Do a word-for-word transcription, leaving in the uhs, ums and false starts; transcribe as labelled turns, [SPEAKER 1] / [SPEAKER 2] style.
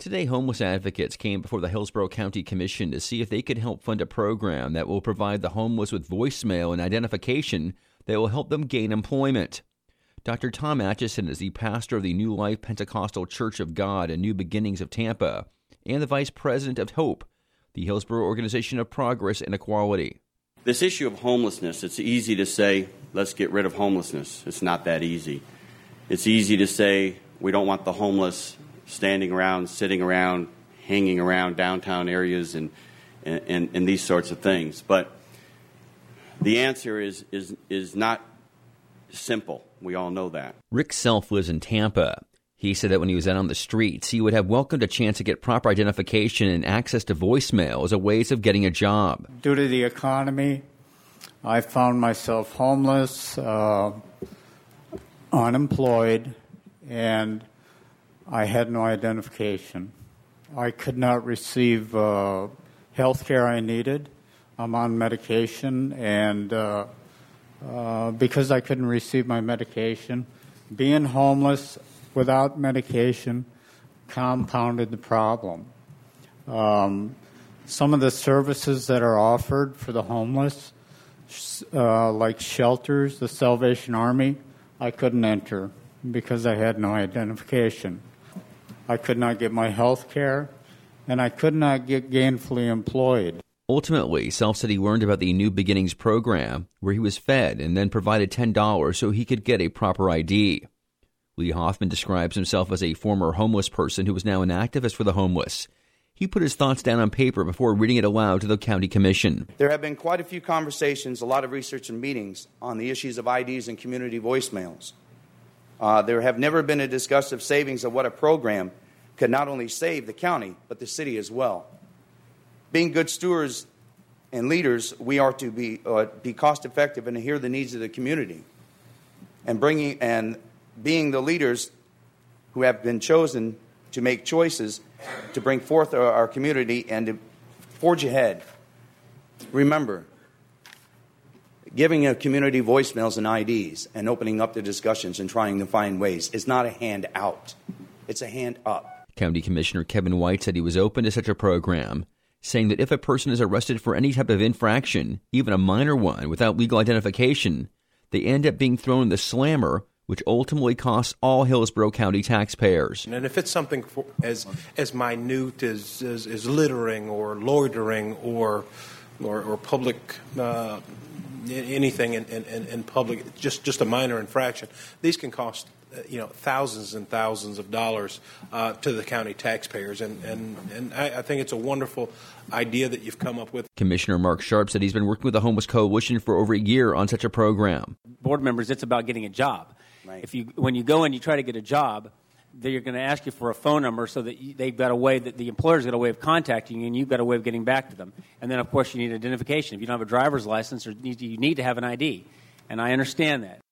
[SPEAKER 1] Today, homeless advocates came before the Hillsborough County Commission to see if they could help fund a program that will provide the homeless with voicemail and identification that will help them gain employment. Doctor Tom Atchison is the pastor of the New Life Pentecostal Church of God and New Beginnings of Tampa and the vice president of HOPE, the Hillsborough Organization of Progress and Equality.
[SPEAKER 2] This issue of homelessness, it's easy to say, let's get rid of homelessness. It's not that easy. It's easy to say we don't want the homeless standing around, sitting around, hanging around downtown areas and, and, and these sorts of things. But the answer is, is, is not simple. We all know that.
[SPEAKER 1] Rick Self lives in Tampa. He said that when he was out on the streets, he would have welcomed a chance to get proper identification and access to voicemail as a ways of getting a job.
[SPEAKER 3] Due to the economy, I found myself homeless, uh, unemployed, and I had no identification. I could not receive uh, health care I needed. I'm on medication, and uh, uh, because I couldn't receive my medication, being homeless without medication compounded the problem. Um, some of the services that are offered for the homeless, uh, like shelters, the Salvation Army, I couldn't enter because I had no identification. I could not get my health care, and I could not get gainfully employed.
[SPEAKER 1] Ultimately, Self said he learned about the New Beginnings program, where he was fed and then provided ten dollars so he could get a proper I D. Lee Hoffman describes himself as a former homeless person who is now an activist for the homeless. He put his thoughts down on paper before reading it aloud to the county commission.
[SPEAKER 4] There have been quite a few conversations, a lot of research and meetings on the issues of I Ds and community voicemails. Uh, there have never been a discussion of savings of what a program could not only save the county, but the city as well. Being good stewards and leaders, we are to be uh, be cost effective and hear the needs of the community, and bringing and being the leaders who have been chosen to make choices to bring forth our, our community and to forge ahead. Remember, giving a community voicemails and I Ds and opening up the discussions and trying to find ways is not a hand out. It's a hand up.
[SPEAKER 1] County Commissioner Kevin White said he was open to such a program, saying that if a person is arrested for any type of infraction, even a minor one, without legal identification, they end up being thrown in the slammer, which ultimately costs all Hillsborough County taxpayers.
[SPEAKER 5] And if it's something for, as as minute as, as, as littering or loitering or or, or public uh, anything in, in, in public, just, just a minor infraction, these can cost uh, you know thousands and thousands of dollars uh, to the county taxpayers. And, and, and I, I think it's a wonderful idea that you've come up with.
[SPEAKER 1] Commissioner Mark Sharp said he's been working with the Homeless Coalition for over a year on such a program.
[SPEAKER 6] Board members, it's about getting a job.
[SPEAKER 4] Right.
[SPEAKER 6] If you, when you go and you try to get a job, they're going to ask you for a phone number so that you, they've got a way that the employer's got a way of contacting you, and you've got a way of getting back to them. And then, of course, you need identification. If you don't have a driver's license, or you need to have an I D. And I understand that.